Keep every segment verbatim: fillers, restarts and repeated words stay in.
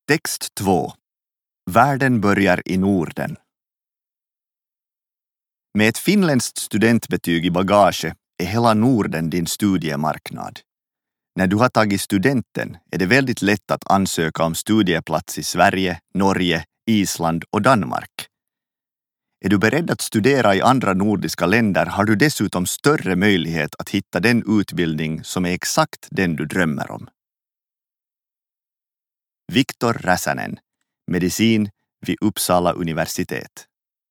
Text två. Världen börjar i Norden. Med ett finländskt studentbetyg i bagage är hela Norden din studiemarknad. När du har tagit studenten är det väldigt lätt att ansöka om studieplats i Sverige, Norge, Island och Danmark. Är du beredd att studera i andra nordiska länder har du dessutom större möjlighet att hitta den utbildning som är exakt den du drömmer om. Viktor Räsänen, medicin vid Uppsala universitet.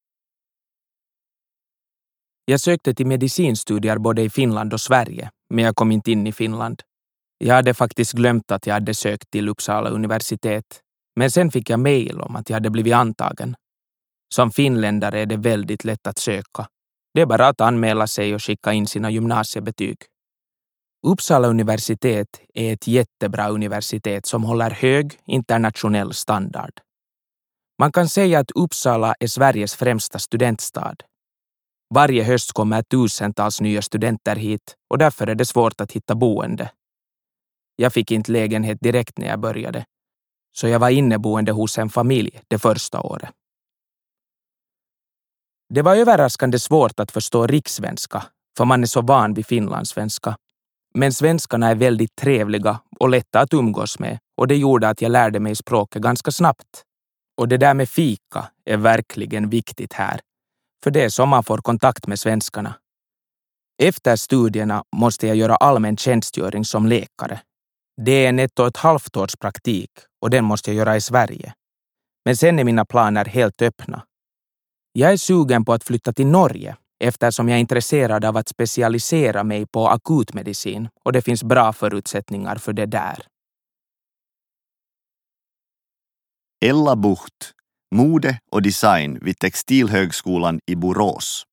Jag sökte till medicinstudier både i Finland och Sverige, men jag kom inte in i Finland. Jag hade faktiskt glömt att jag hade sökt till Uppsala universitet, men sen fick jag mejl om att jag hade blivit antagen. Som finländare är det väldigt lätt att söka. Det är bara att anmäla sig och skicka in sina gymnasiebetyg. Uppsala universitet är ett jättebra universitet som håller hög internationell standard. Man kan säga att Uppsala är Sveriges främsta studentstad. Varje höst kommer tusentals nya studenter hit och därför är det svårt att hitta boende. Jag fick inte lägenhet direkt när jag började, så jag var inneboende hos en familj det första året. Det var överraskande svårt att förstå rikssvenska, för man är så van vid finlandssvenska. Men svenskarna är väldigt trevliga och lätta att umgås med och det gjorde att jag lärde mig språket ganska snabbt. Och det där med fika är verkligen viktigt här, för det är som man får kontakt med svenskarna. Efter studierna måste jag göra allmän tjänstgöring som läkare. Det är en ett och ett halvt års praktik och den måste jag göra i Sverige. Men sen är mina planer helt öppna. Jag är sugen på att flytta till Norge eftersom jag är intresserad av att specialisera mig på akutmedicin och det finns bra förutsättningar för det där. Ella Bucht, mode och design vid Textilhögskolan i Borås.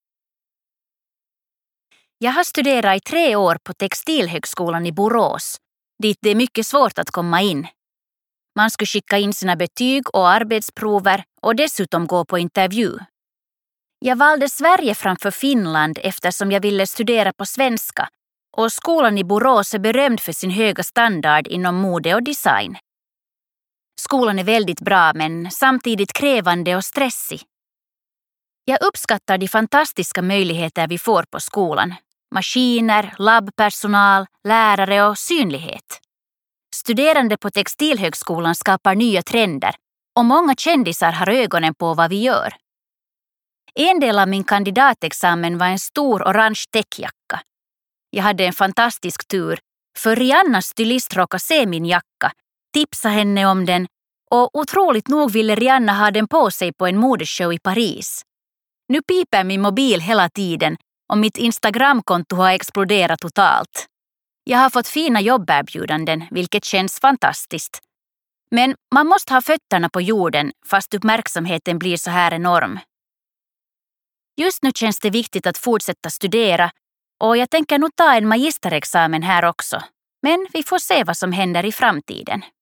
Jag har studerat i tre år på Textilhögskolan i Borås, dit det är mycket svårt att komma in. Man ska skicka in sina betyg och arbetsprover och dessutom gå på intervju. Jag valde Sverige framför Finland eftersom jag ville studera på svenska och skolan i Borås är berömd för sin höga standard inom mode och design. Skolan är väldigt bra men samtidigt krävande och stressig. Jag uppskattar de fantastiska möjligheter vi får på skolan. Maskiner, labbpersonal, lärare och synlighet. Studerande på Textilhögskolan skapar nya trender och många kändisar har ögonen på vad vi gör. En del av min kandidatexamen var en stor orange täckjacka. Jag hade en fantastisk tur, för Rihannas stylist råkade se min jacka, tipsade henne om den och otroligt nog ville Rihanna ha den på sig på en modeshow i Paris. Nu piper min mobil hela tiden och mitt Instagramkonto har exploderat totalt. Jag har fått fina jobberbjudanden, vilket känns fantastiskt. Men man måste ha fötterna på jorden fast uppmärksamheten blir så här enorm. Just nu känns det viktigt att fortsätta studera och jag tänker nog ta en magisterexamen här också. Men vi får se vad som händer i framtiden.